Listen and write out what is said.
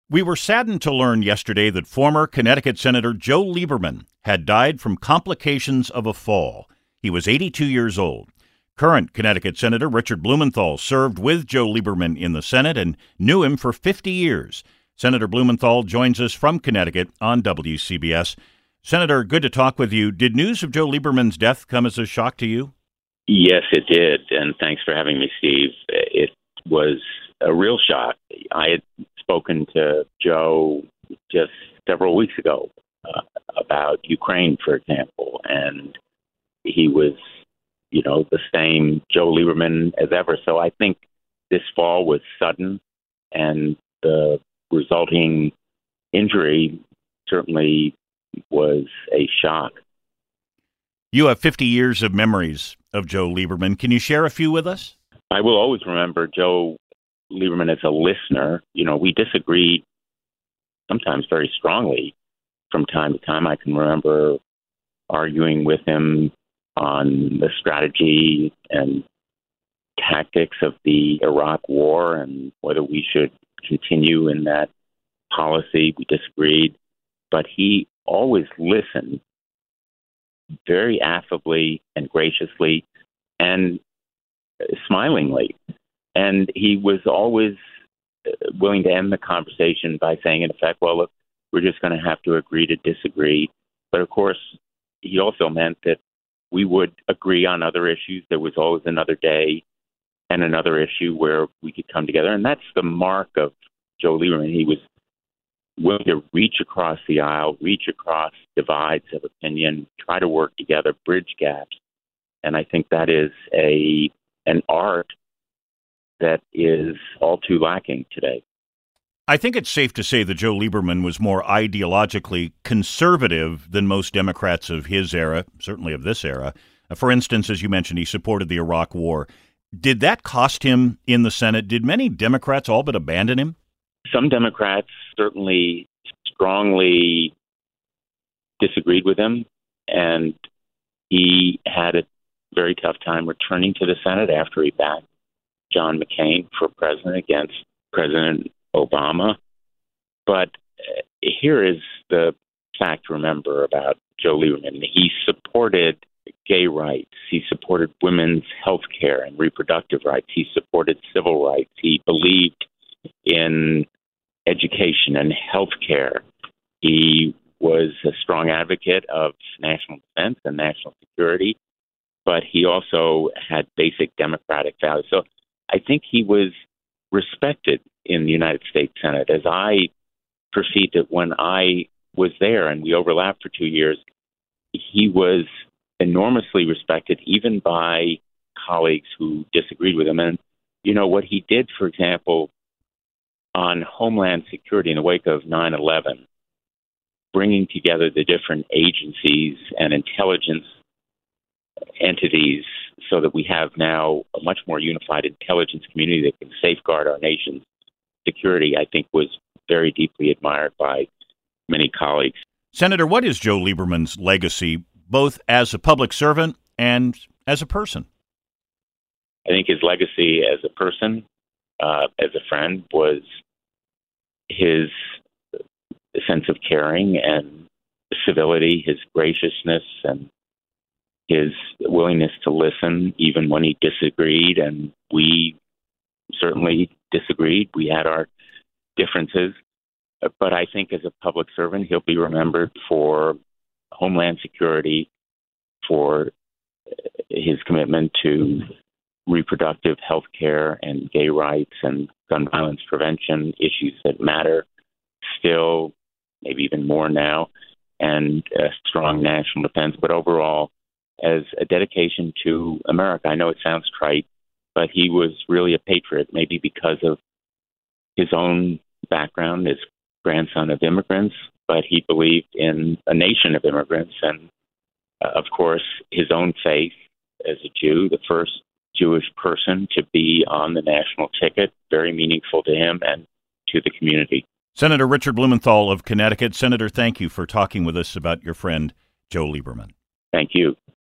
We were saddened to learn yesterday that former Connecticut Senator Joe Lieberman had died from complications of a fall. He was 82 years old. Current Connecticut Senator Richard Blumenthal served with Joe Lieberman in the Senate and knew him for 50 years. Senator Blumenthal joins us from Connecticut on WCBS. Senator, good to talk with you. Did news of Joe Lieberman's death come as a shock to you? Yes, it did, and thanks for having me, Steve. It was a real shock. I had spoken to Joe just several weeks ago about Ukraine, for example, and he was, the same Joe Lieberman as ever. So I think this fall was sudden, and the resulting injury certainly was a shock. You have 50 years of memories of Joe Lieberman. Can you share a few with us? I will always remember Joe Lieberman as a listener. We disagreed sometimes very strongly from time to time. I can remember arguing with him on the strategy and tactics of the Iraq War and whether we should continue in that policy. We disagreed, but he always listened very affably and graciously and smilingly. And he was always willing to end the conversation by saying, in effect, well, look, we're just going to have to agree to disagree. But, of course, he also meant that we would agree on other issues. There was always another day and another issue where we could come together. And that's the mark of Joe Lieberman. He was willing to reach across the aisle, reach across divides of opinion, try to work together, bridge gaps. And I think that is an art that is all too lacking today. I think it's safe to say that Joe Lieberman was more ideologically conservative than most Democrats of his era, certainly of this era. For instance, as you mentioned, he supported the Iraq War. Did that cost him in the Senate? Did many Democrats all but abandon him? Some Democrats certainly strongly disagreed with him, and he had a very tough time returning to the Senate after he backed John McCain for president against President Obama. But here is the fact to remember about Joe Lieberman. He supported gay rights. He supported women's health care and reproductive rights. He supported civil rights. He believed in education and health care. He was a strong advocate of national defense and national security, but he also had basic democratic values. So I think he was respected in the United States Senate. As I perceived it when I was there, and we overlapped for 2 years, he was enormously respected even by colleagues who disagreed with him. And, what he did, for example, on Homeland Security in the wake of 9/11, bringing together the different agencies and intelligence entities so that we have now a much more unified intelligence community that can safeguard our nation's security, I think was very deeply admired by many colleagues. Senator, what is Joe Lieberman's legacy, both as a public servant and as a person? I think his legacy as a person, as a friend, was his sense of caring and civility, his graciousness, and his willingness to listen even when he disagreed. And we certainly disagreed. We had our differences. But I think as a public servant, he'll be remembered for Homeland Security, for his commitment to reproductive health care and gay rights and gun violence prevention, issues that matter still, maybe even more now, and strong national defense. But overall, as a dedication to America. I know it sounds trite, but he was really a patriot, maybe because of his own background as grandson of immigrants, but he believed in a nation of immigrants and, of course, his own faith as a Jew, the first Jewish person to be on the national ticket, very meaningful to him and to the community. Senator Richard Blumenthal of Connecticut. Senator, thank you for talking with us about your friend, Joe Lieberman. Thank you.